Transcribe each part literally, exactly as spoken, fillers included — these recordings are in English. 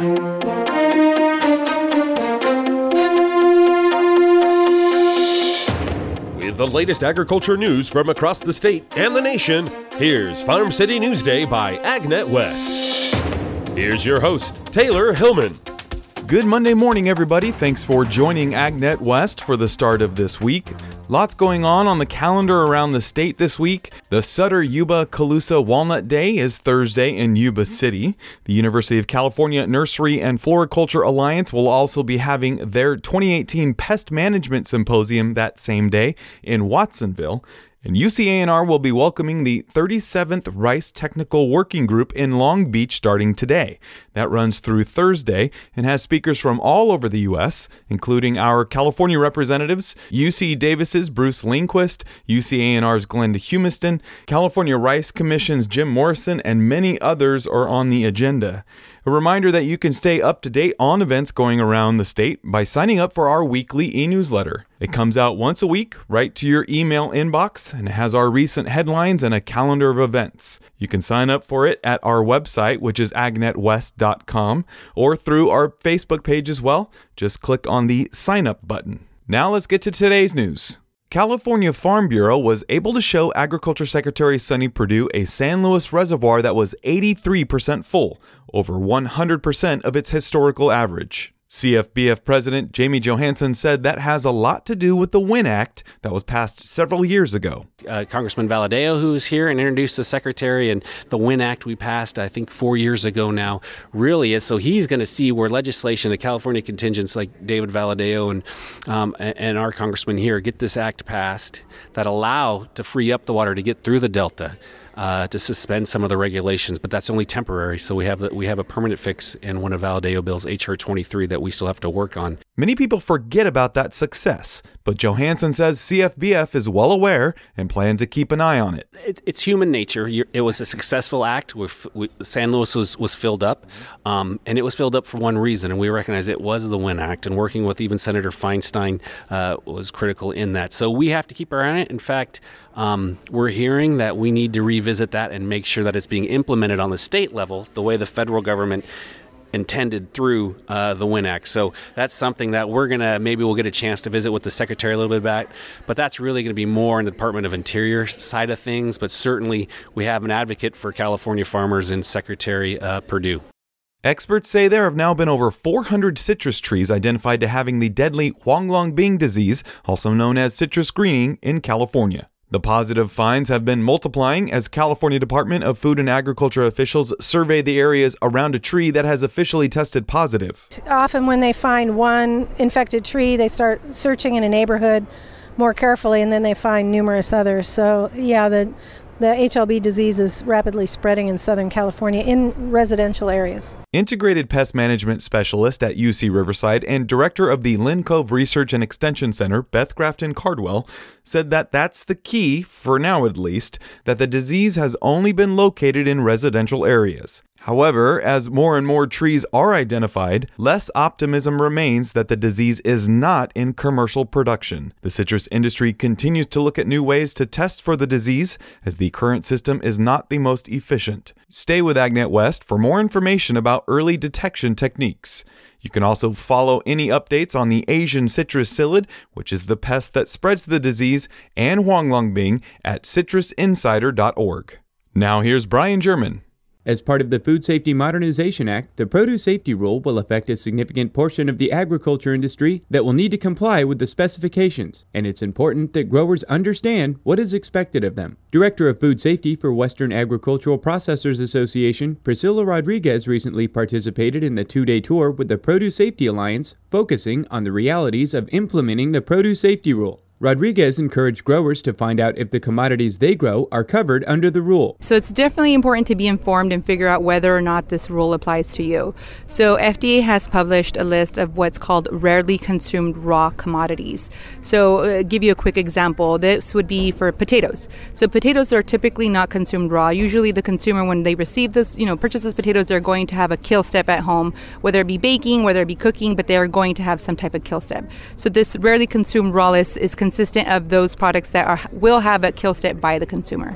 With the latest agriculture news from across the state and the nation, here's Farm City Newsday by AgNet West. Here's your host, Taylor Hillman. Good Monday morning, everybody. Thanks for joining AgNet West for the start of this week. Lots going on on the calendar around the state this week. The Sutter Yuba Calusa Walnut Day is Thursday in Yuba City. The University of California Nursery and Floriculture Alliance will also be having their twenty eighteen Pest Management Symposium that same day in Watsonville. And U C A and R will be welcoming the thirty-seventh Rice Technical Working Group in Long Beach starting today. That runs through Thursday and has speakers from all over the U S, including our California representatives, U C Davis's Bruce Lindquist, U C A and R's Glenda Humiston, California Rice Commission's Jim Morrison, and many others are on the agenda. A reminder that you can stay up to date on events going around the state by signing up for our weekly e-newsletter. It comes out once a week, right to your email inbox, and it has our recent headlines and a calendar of events. You can sign up for it at our website, which is ag net west dot com, or through our Facebook page as well. Just click on the sign up button. Now let's get to today's news. California Farm Bureau was able to show Agriculture Secretary Sonny Perdue a San Luis reservoir that was eighty-three percent full, over one hundred percent of its historical average. C F B F President Jamie Johansson said that has a lot to do with the WIN Act that was passed several years ago. Uh, Congressman Valadeo, who was here and introduced the Secretary, and the WIN Act we passed, I think, four years ago now, really is. So he's going to see where legislation, the California contingents like David Valadeo and, um, and our congressman here get this act passed that allow to free up the water to get through the Delta. Uh, to suspend some of the regulations, but that's only temporary. So we have we have a permanent fix in one of Valadeo Bill's H R twenty-three that we still have to work on. Many people forget about that success, but Johansson says C F B F is well aware and plans to keep an eye on it. It, it's human nature. You're, it was a successful act. We're, we, San Luis was, was filled up, um, and it was filled up for one reason, and we recognize it was the WIN Act, and working with even Senator Feinstein uh, was critical in that. So we have to keep our eye on it. In fact, um, we're hearing that we need to revisit that and make sure that it's being implemented on the state level the way the federal government intended through uh, the WIN Act. So that's something that we're going to, maybe we'll get a chance to visit with the Secretary a little bit about, but that's really going to be more in the Department of Interior side of things. But certainly we have an advocate for California farmers in Secretary uh, Perdue. Experts say there have now been over four hundred citrus trees identified to having the deadly Huanglongbing disease, also known as citrus greening, in California. The positive finds have been multiplying as California Department of Food and Agriculture officials survey the areas around a tree that has officially tested positive. Often when they find one infected tree, they start searching in a neighborhood more carefully, and then they find numerous others. So yeah, the The H L B disease is rapidly spreading in Southern California in residential areas. Integrated Pest Management Specialist at U C Riverside and Director of the Lynn Cove Research and Extension Center, Beth Grafton Cardwell, said that that's the key, for now at least, that the disease has only been located in residential areas. However, as more and more trees are identified, less optimism remains that the disease is not in commercial production. The citrus industry continues to look at new ways to test for the disease, as the current system is not the most efficient. Stay with AgNet West for more information about early detection techniques. You can also follow any updates on the Asian citrus psyllid, which is the pest that spreads the disease, and Huanglongbing at citrus insider dot org. Now here's Brian German. As part of the Food Safety Modernization Act, the produce safety rule will affect a significant portion of the agriculture industry that will need to comply with the specifications, and it's important that growers understand what is expected of them. Director of Food Safety for Western Agricultural Processors Association, Priscilla Rodriguez, recently participated in the two-day tour with the Produce Safety Alliance, focusing on the realities of implementing the produce safety rule. Rodriguez encouraged growers to find out if the commodities they grow are covered under the rule. So it's definitely important to be informed and figure out whether or not this rule applies to you. So F D A has published a list of what's called rarely consumed raw commodities. So uh, give you a quick example. This would be for potatoes. So potatoes are typically not consumed raw. Usually the consumer, when they receive this, you know, purchase those potatoes, they're going to have a kill step at home, whether it be baking, whether it be cooking, but they are going to have some type of kill step. So this rarely consumed raw list is consistent of those products that are will have a kill step by the consumer.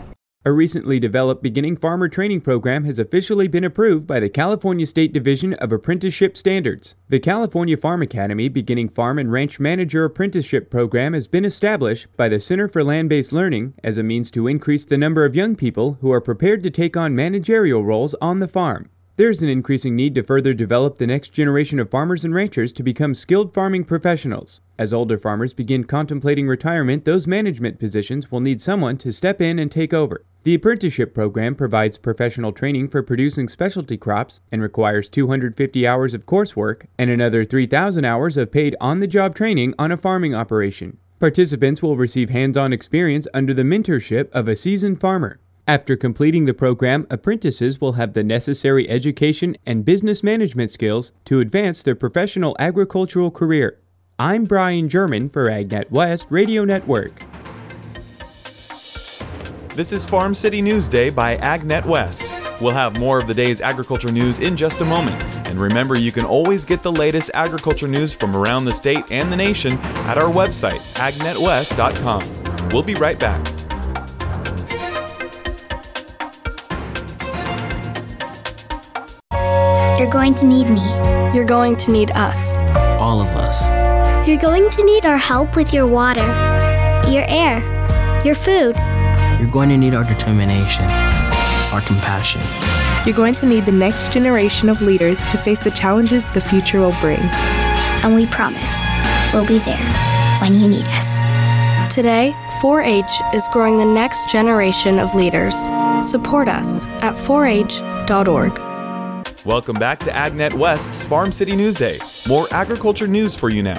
A recently developed beginning farmer training program has officially been approved by the California State Division of Apprenticeship Standards. The California Farm Academy Beginning Farm and Ranch Manager Apprenticeship Program has been established by the Center for Land-Based Learning as a means to increase the number of young people who are prepared to take on managerial roles on the farm. There's an increasing need to further develop the next generation of farmers and ranchers to become skilled farming professionals. As older farmers begin contemplating retirement, those management positions will need someone to step in and take over. The apprenticeship program provides professional training for producing specialty crops and requires two hundred fifty hours of coursework and another three thousand hours of paid on-the-job training on a farming operation. Participants will receive hands-on experience under the mentorship of a seasoned farmer. After completing the program, apprentices will have the necessary education and business management skills to advance their professional agricultural career. I'm Brian German for AgNet West Radio Network. This is Farm City News Day by AgNet West. We'll have more of the day's agriculture news in just a moment. And remember, you can always get the latest agriculture news from around the state and the nation at our website, ag net west dot com. We'll be right back. You're going to need me. You're going to need us. All of us. You're going to need our help with your water, your air, your food. You're going to need our determination, our compassion. You're going to need the next generation of leaders to face the challenges the future will bring. And we promise we'll be there when you need us. Today, four H is growing the next generation of leaders. Support us at four H dot org. Welcome back to AgNet West's Farm City News Day. More agriculture news for you now.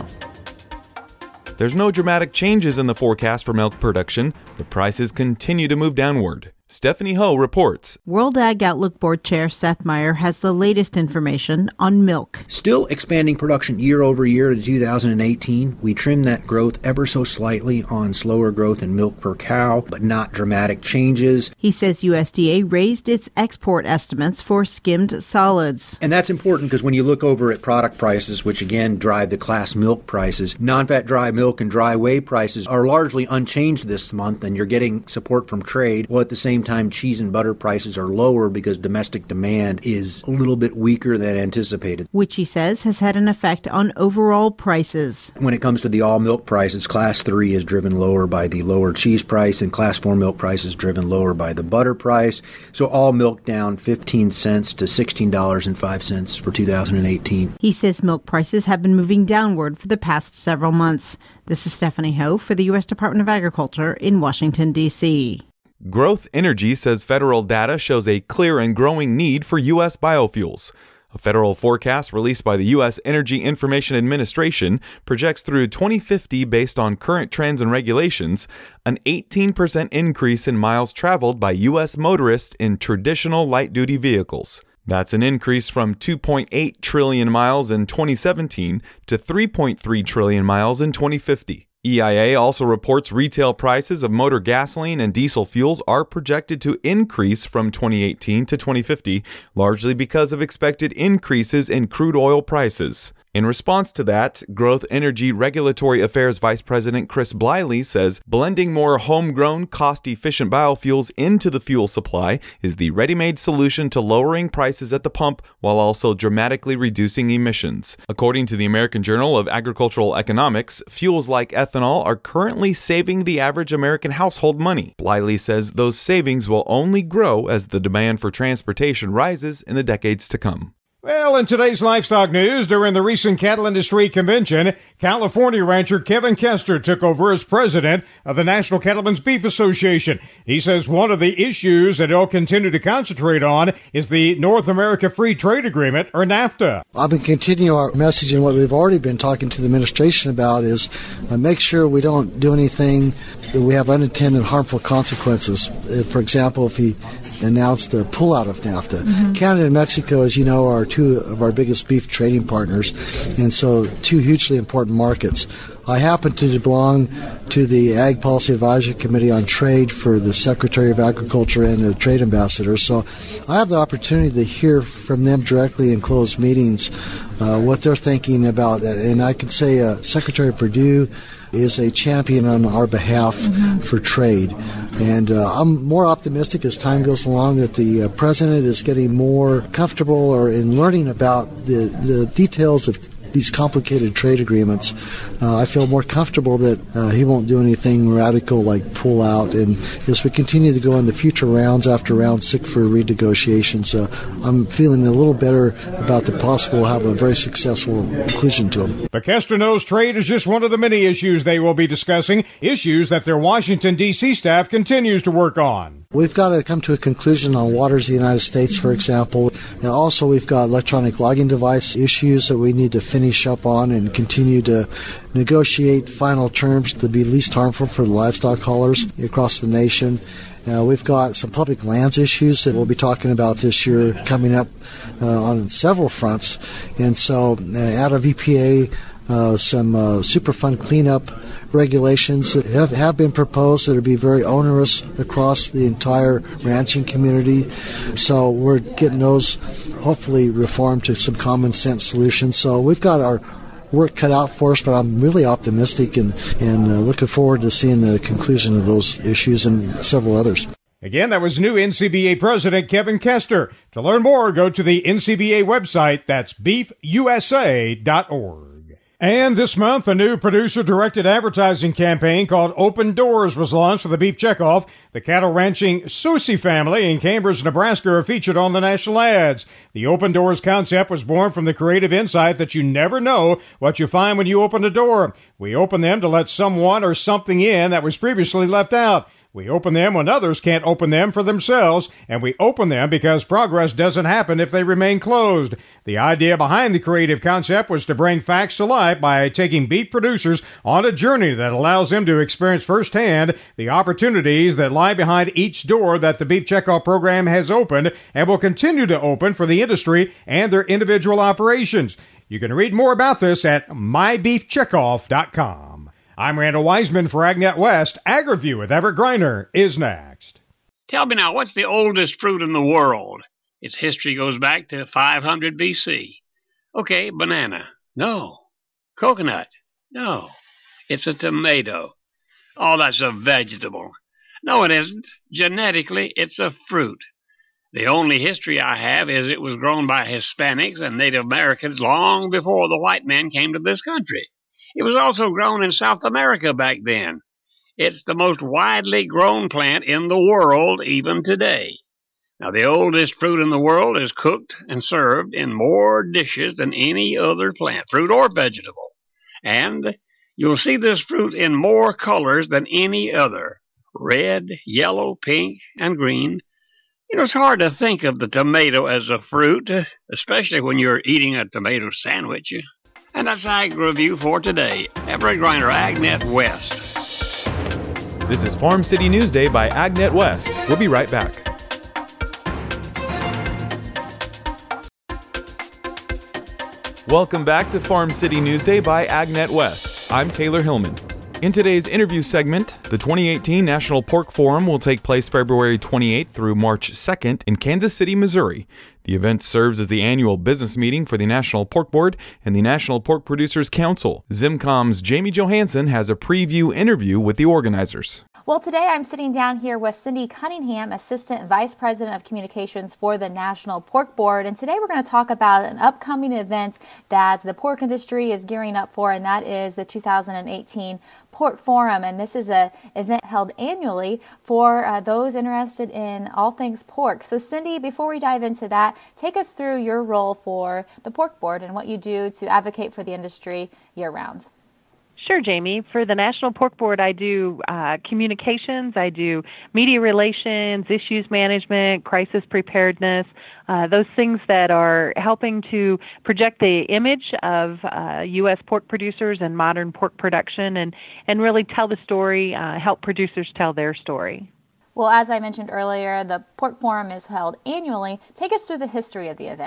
There's no dramatic changes in the forecast for milk production, but prices continue to move downward. Stephanie Ho reports. World Ag Outlook Board Chair Seth Meyer has the latest information on milk. Still expanding production year over year to two thousand eighteen. We trimmed that growth ever so slightly on slower growth in milk per cow, but not dramatic changes. He says U S D A raised its export estimates for skimmed solids. And that's important because when you look over at product prices, which again drive the class milk prices, non-fat dry milk and dry whey prices are largely unchanged this month, and you're getting support from trade. Well, at the same time, cheese and butter prices are lower because domestic demand is a little bit weaker than anticipated. Which he says has had an effect on overall prices. When it comes to the all milk prices, class three is driven lower by the lower cheese price, and class four milk price is driven lower by the butter price. So all milk down fifteen cents to sixteen dollars and five cents for two thousand eighteen. He says milk prices have been moving downward for the past several months. This is Stephanie Ho for the U S Department of Agriculture in Washington, D C Growth Energy says federal data shows a clear and growing need for U S biofuels. A federal forecast released by the U S Energy Information Administration projects through twenty fifty, based on current trends and regulations, an eighteen percent increase in miles traveled by U S motorists in traditional light-duty vehicles. That's an increase from two point eight trillion miles in twenty seventeen to three point three trillion miles in twenty fifty. E I A also reports retail prices of motor gasoline and diesel fuels are projected to increase from twenty eighteen to twenty fifty, largely because of expected increases in crude oil prices. In response to that, Growth Energy Regulatory Affairs Vice President Chris Bliley says blending more homegrown, cost-efficient biofuels into the fuel supply is the ready-made solution to lowering prices at the pump while also dramatically reducing emissions. According to the American Journal of Agricultural Economics, fuels like ethanol are currently saving the average American household money. Bliley says those savings will only grow as the demand for transportation rises in the decades to come. Well, in today's livestock news, during the recent cattle industry convention, California rancher Kevin Kester took over as president of the National Cattlemen's Beef Association. He says one of the issues that he'll continue to concentrate on is the North America Free Trade Agreement, or NAFTA. I've been continuing our message, and what we've already been talking to the administration about is uh, make sure we don't do anything that we have unintended harmful consequences. Uh, for example, if he announced a pullout of NAFTA. Mm-hmm. Canada and Mexico, as you know, are two of our biggest beef trading partners, and so two hugely important important markets. I happen to belong to the Ag Policy Advisory Committee on Trade for the Secretary of Agriculture and the Trade Ambassador, so I have the opportunity to hear from them directly in closed meetings uh, what they're thinking about. And I can say uh, Secretary Perdue is a champion on our behalf mm-hmm. for trade. And uh, I'm more optimistic as time goes along that the uh, President is getting more comfortable or in learning about the, the details of these complicated trade agreements. Uh, I feel more comfortable that uh, he won't do anything radical like pull out. And as we continue to go in the future rounds after round six for renegotiations, uh, I'm feeling a little better about the possible have a very successful conclusion to them. But Kester knows trade is just one of the many issues they will be discussing, issues that their Washington, D C staff continues to work on. We've got to come to a conclusion on waters of the United States, for example. And also, we've got electronic logging device issues that we need to finish up on and continue to negotiate final terms to be least harmful for the livestock haulers across the nation. Uh, we've got some public lands issues that we'll be talking about this year coming up uh, on several fronts. And so, uh, out of E P A, uh, some uh, Superfund cleanup regulations that have, have been proposed that will be very onerous across the entire ranching community. So we're getting those hopefully reformed to some common sense solutions. So we've got our work cut out for us, but I'm really optimistic and, and uh, looking forward to seeing the conclusion of those issues and several others. Again, that was new N C B A President Kevin Kester. To learn more, go to the N C B A website. That's beef U S A dot org. And this month, a new producer-directed advertising campaign called Open Doors was launched for the beef checkoff. The cattle ranching Soucy family in Cambridge, Nebraska are featured on the national ads. The Open Doors concept was born from the creative insight that you never know what you find when you open a door. We open them to let someone or something in that was previously left out. We open them when others can't open them for themselves, and we open them because progress doesn't happen if they remain closed. The idea behind the creative concept was to bring facts to light by taking beef producers on a journey that allows them to experience firsthand the opportunities that lie behind each door that the Beef Checkoff program has opened and will continue to open for the industry and their individual operations. You can read more about this at my beef checkoff dot com. I'm Randall Wiseman for AgNet West. AgriView with Everett Griner is next. Tell me now, what's the oldest fruit in the world? Its history goes back to five hundred B C. Okay, banana. No. Coconut. No. It's a tomato. Oh, that's a vegetable. No, it isn't. Genetically, it's a fruit. The only history I have is it was grown by Hispanics and Native Americans long before the white men came to this country. It was also grown in South America back then. It's the most widely grown plant in the world even today. Now, the oldest fruit in the world is cooked and served in more dishes than any other plant, fruit or vegetable. And you'll see this fruit in more colors than any other: red, yellow, pink, and green. You know, it's hard to think of the tomato as a fruit, especially when you're eating a tomato sandwich. And that's Ag Review for today. Everett Griner, AgNet West. This is Farm City Newsday by AgNet West. We'll be right back. Welcome back to Farm City Newsday by AgNet West. I'm Taylor Hillman. In today's interview segment, the twenty eighteen National Pork Forum will take place February twenty-eighth through March second in Kansas City, Missouri. The event serves as the annual business meeting for the National Pork Board and the National Pork Producers Council. Zimcom's Jamie Johansson has a preview interview with the organizers. Well, today I'm sitting down here with Cindy Cunningham, Assistant Vice President of Communications for the National Pork Board. And today we're going to talk about an upcoming event that the pork industry is gearing up for, and that is the two thousand eighteen Pork Forum. And this is an event held annually for uh, those interested in all things pork. So, Cindy, before we dive into that, take us through your role for the Pork Board and what you do to advocate for the industry year-round. Sure, Jamie. For the National Pork Board, I do uh, communications, I do media relations, issues management, crisis preparedness, uh, those things that are helping to project the image of uh, U S pork producers and modern pork production and, and really tell the story, uh, help producers tell their story. Well, as I mentioned earlier, the Pork Forum is held annually. Take us through the history of the event.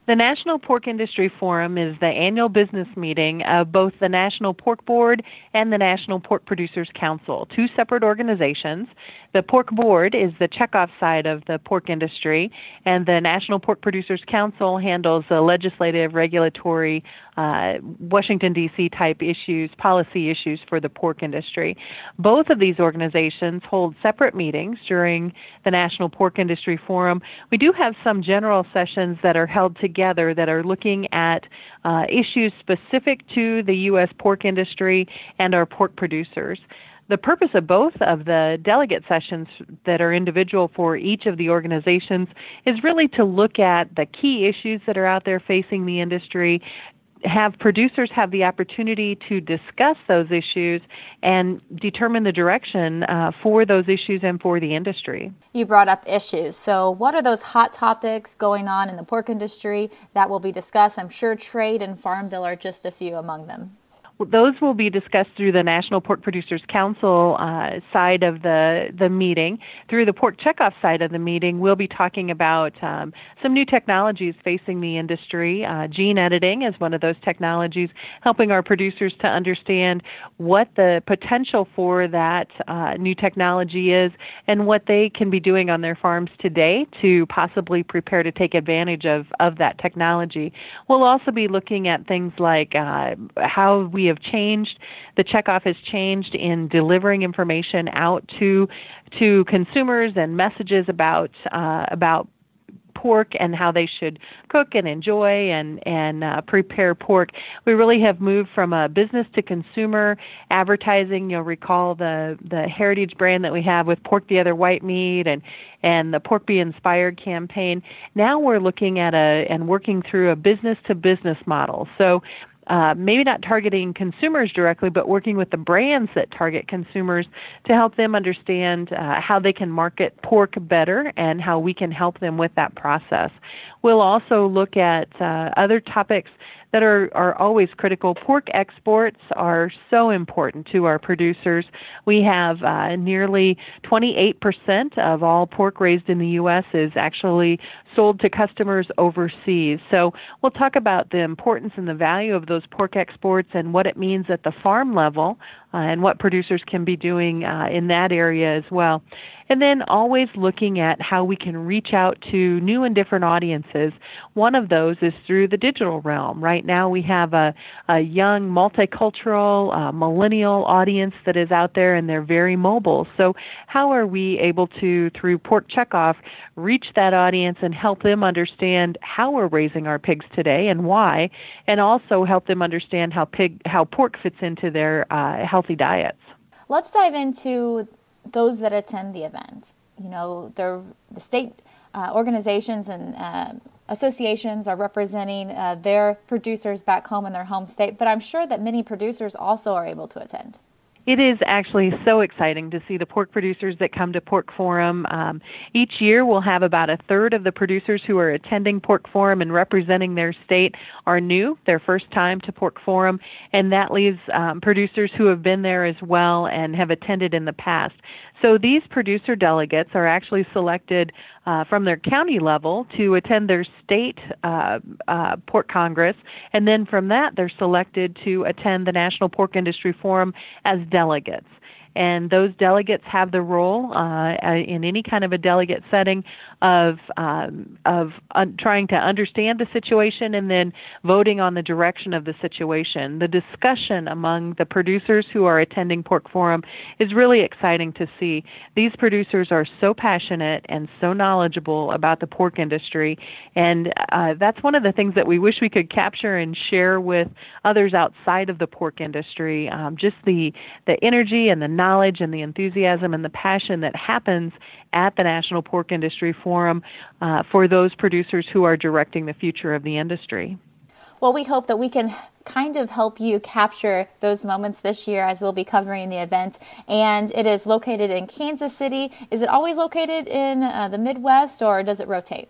The National Pork Industry Forum is the annual business meeting of both the National Pork Board and the National Pork Producers Council, two separate organizations. The Pork Board is the checkoff side of the pork industry, and the National Pork Producers Council handles the legislative, regulatory, uh, Washington, D C type issues, policy issues for the pork industry. Both of these organizations hold separate meetings during the National Pork Industry Forum. We do have some general sessions that are held together that are looking at uh, issues specific to the U S pork industry and our pork producers. The purpose of both of the delegate sessions that are individual for each of the organizations is really to look at the key issues that are out there facing the industry, have producers have the opportunity to discuss those issues and determine the direction uh, for those issues and for the industry. You brought up issues. So what are those hot topics going on in the pork industry that will be discussed? I'm sure trade and farm bill are just a few among them. Those will be discussed through the National Pork Producers Council uh, side of the, the meeting. Through the pork checkoff side of the meeting, we'll be talking about um, some new technologies facing the industry. Uh, gene editing is one of those technologies, helping our producers to understand what the potential for that uh, new technology is and what they can be doing on their farms today to possibly prepare to take advantage of, of that technology. We'll also be looking at things like uh, how we have changed, the checkoff has changed in delivering information out to to consumers and messages about uh, about pork and how they should cook and enjoy and and uh, prepare pork. We really have moved from a business to consumer advertising. You'll recall the the heritage brand that we have with Pork the Other White Meat and and the Pork Be Inspired campaign. Now we're looking at a and working through a business to business model. So Uh, maybe not targeting consumers directly, but working with the brands that target consumers to help them understand uh, how they can market pork better and how we can help them with that process. We'll also look at uh, other topics that are, are always critical. Pork exports are so important to our producers. We have uh, nearly twenty-eight percent of all pork raised in the U S is actually sold to customers overseas. So we'll talk about the importance and the value of those pork exports and what it means at the farm level uh, and what producers can be doing uh, in that area as well. And then always looking at how we can reach out to new and different audiences. One of those is through the digital realm. Right now we have a, a young, multicultural, uh, millennial audience that is out there, and they're very mobile. So how are we able to, through Pork Checkoff, reach that audience and help them understand how we're raising our pigs today and why, and also help them understand how pig, how pork fits into their uh, healthy diets? Let's dive into those that attend the event. You know, the state uh, organizations and uh, associations are representing uh, their producers back home in their home state, but I'm sure that many producers also are able to attend. It is actually so exciting to see the pork producers that come to Pork Forum. Um, each year we'll have about a third of the producers who are attending Pork Forum and representing their state are new, their first time to Pork Forum, and that leaves um, producers who have been there as well and have attended in the past. So these producer delegates are actually selected uh, from their county level to attend their state uh, uh, pork congress, and then from that they're selected to attend the National Pork Industry Forum as delegates. And those delegates have the role uh, in any kind of a delegate setting of um, of un- trying to understand the situation and then voting on the direction of the situation. The discussion among the producers who are attending Pork Forum is really exciting to see. These producers are so passionate and so knowledgeable about the pork industry, and uh, that's one of the things that we wish we could capture and share with others outside of the pork industry. Um, just the the energy and the knowledge and the enthusiasm and the passion that happens at the National Pork Industry Forum uh, for those producers who are directing the future of the industry. Well, we hope that we can kind of help you capture those moments this year as we'll be covering the event. And it is located in Kansas City. Is it always located in uh, the Midwest, or does it rotate?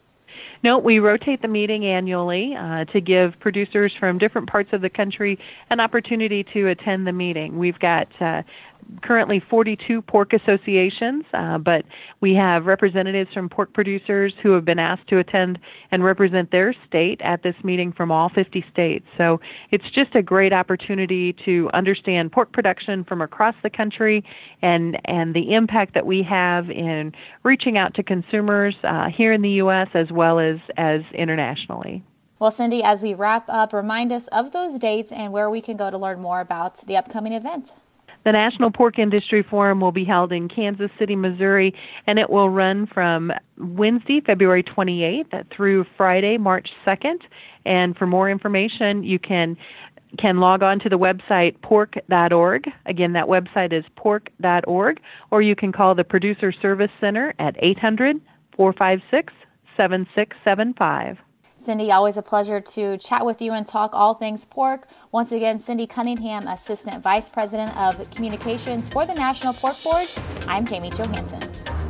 No, we rotate the meeting annually uh, to give producers from different parts of the country an opportunity to attend the meeting. We've got uh, currently forty-two pork associations, uh, but we have representatives from pork producers who have been asked to attend and represent their state at this meeting from all fifty states. So it's just a great opportunity to understand pork production from across the country and, and the impact that we have in reaching out to consumers uh, here in the U S as well as, as internationally. Well, Cindy, as we wrap up, remind us of those dates and where we can go to learn more about the upcoming event. The National Pork Industry Forum will be held in Kansas City, Missouri, and it will run from Wednesday, February twenty-eighth through Friday, March second. And for more information, you can can log on to the website pork dot org. Again, that website is pork dot org, or you can call the Producer Service Center at eight hundred, four five six, seven six seven five. Cindy, always a pleasure to chat with you and talk all things pork. Once again, Cindy Cunningham, Assistant Vice President of Communications for the National Pork Board. I'm Jamie Johansson.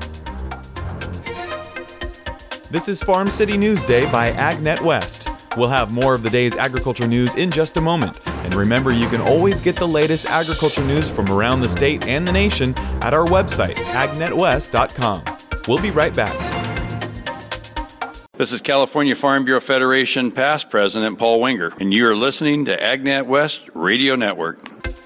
This is Farm City News Day by AgNet West. We'll have more of the day's agriculture news in just a moment. And remember, you can always get the latest agriculture news from around the state and the nation at our website, ag net west dot com. We'll be right back. This is California Farm Bureau Federation past president Paul Winger, and you are listening to AgNet West Radio Network.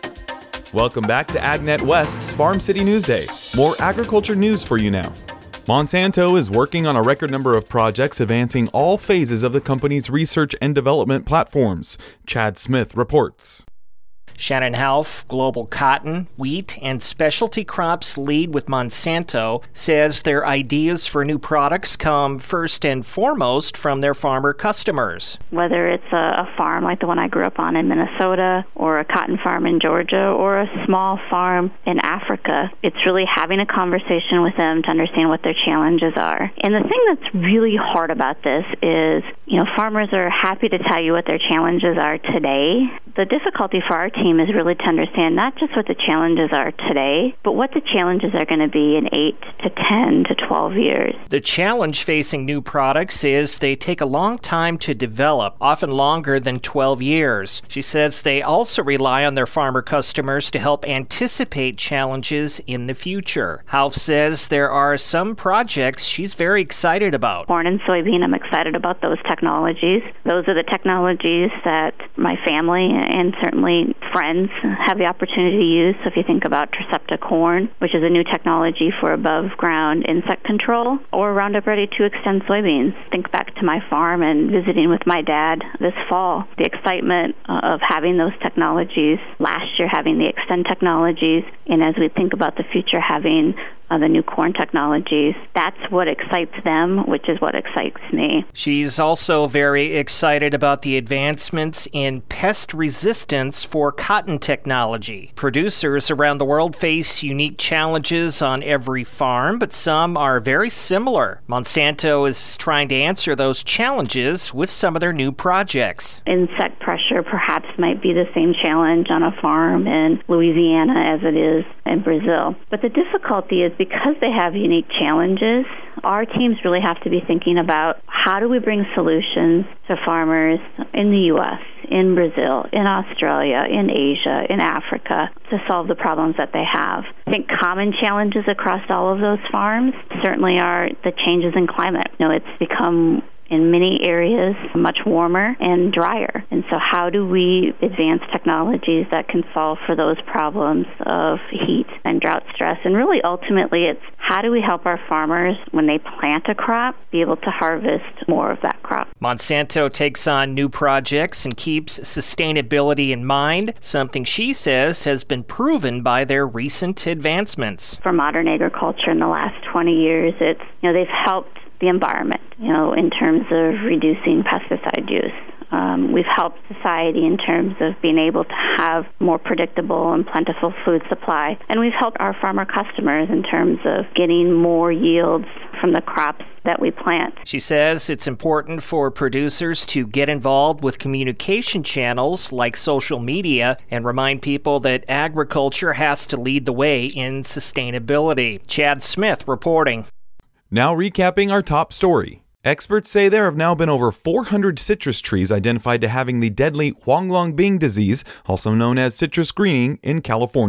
Welcome back to AgNet West's Farm City News Day. More agriculture news for you now. Monsanto is working on a record number of projects advancing all phases of the company's research and development platforms. Chad Smith reports. Shannon Half, Global Cotton, Wheat, and Specialty Crops lead with Monsanto, says their ideas for new products come first and foremost from their farmer customers. Whether it's a, a farm like the one I grew up on in Minnesota, or a cotton farm in Georgia, or a small farm in Africa, it's really having a conversation with them to understand what their challenges are. And the thing that's really hard about this is, you know, farmers are happy to tell you what their challenges are today. The difficulty for our team is really to understand not just what the challenges are today, but what the challenges are going to be in eight to ten to twelve years. The challenge facing new products is they take a long time to develop, often longer than twelve years. She says they also rely on their farmer customers to help anticipate challenges in the future. Half says there are some projects she's very excited about. Corn and soybean, I'm excited about those technologies. Those are the technologies that my family and certainly friends have the opportunity to use. So if you think about Trecepta corn, which is a new technology for above ground insect control, or Roundup Ready to Extend soybeans. Think back to my farm and visiting with my dad this fall. The excitement uh, of having those technologies, last year having the Extend technologies, and as we think about the future having Uh, the new corn technologies. That's what excites them, which is what excites me. She's also very excited about the advancements in pest resistance for cotton technology. Producers around the world face unique challenges on every farm, but some are very similar. Monsanto is trying to answer those challenges with some of their new projects. Insect pressure perhaps might be the same challenge on a farm in Louisiana as it is in Brazil. But the difficulty is because they have unique challenges, our teams really have to be thinking about how do we bring solutions to farmers in the U S, in Brazil, in Australia, in Asia, in Africa to solve the problems that they have. I think common challenges across all of those farms certainly are the changes in climate. You know, it's become in many areas much warmer and drier. And so how do we advance technologies that can solve for those problems of heat and drought stress? And really ultimately it's how do we help our farmers when they plant a crop be able to harvest more of that crop? Monsanto takes on new projects and keeps sustainability in mind, something she says has been proven by their recent advancements. For modern agriculture in the last twenty years, it's, you know, they've helped the environment, you know, in terms of reducing pesticide use. Um, we've helped society in terms of being able to have more predictable and plentiful food supply. And we've helped our farmer customers in terms of getting more yields from the crops that we plant. She says it's important for producers to get involved with communication channels like social media and remind people that agriculture has to lead the way in sustainability. Chad Smith reporting. Now recapping our top story. Experts say there have now been over four hundred citrus trees identified to having the deadly Huanglongbing disease, also known as citrus greening, in California.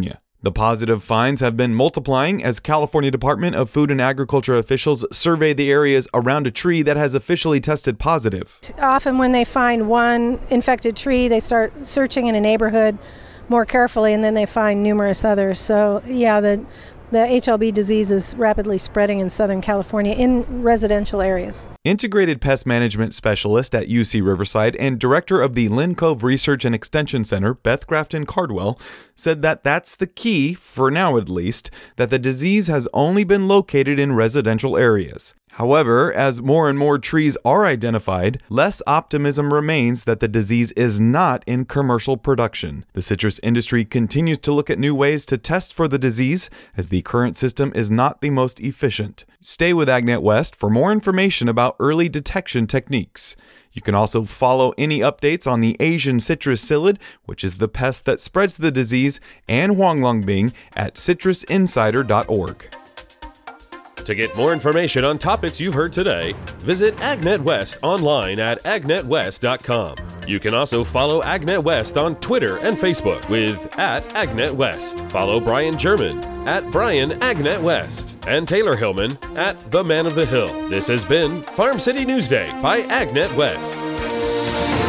The positive finds have been multiplying as California Department of Food and Agriculture officials survey the areas around a tree that has officially tested positive. Often when they find one infected tree, they start searching in a neighborhood more carefully, and then they find numerous others. So yeah, the The H L B disease is rapidly spreading in Southern California in residential areas. Integrated Pest Management Specialist at U C Riverside and Director of the Lynn Cove Research and Extension Center, Beth Grafton Cardwell, said that that's the key, for now at least, that the disease has only been located in residential areas. However, as more and more trees are identified, less optimism remains that the disease is not in commercial production. The citrus industry continues to look at new ways to test for the disease, as the current system is not the most efficient. Stay with AgNet West for more information about early detection techniques. You can also follow any updates on the Asian citrus psyllid, which is the pest that spreads the disease, and huanglongbing at citrus insider dot org. To get more information on topics you've heard today, visit AgNet West online at agnet west dot com. You can also follow AgNet West on Twitter and Facebook with at AgNet West. Follow Brian German at Brian AgNet West and Taylor Hillman at The Man of the Hill. This has been Farm City Newsday by AgNet West.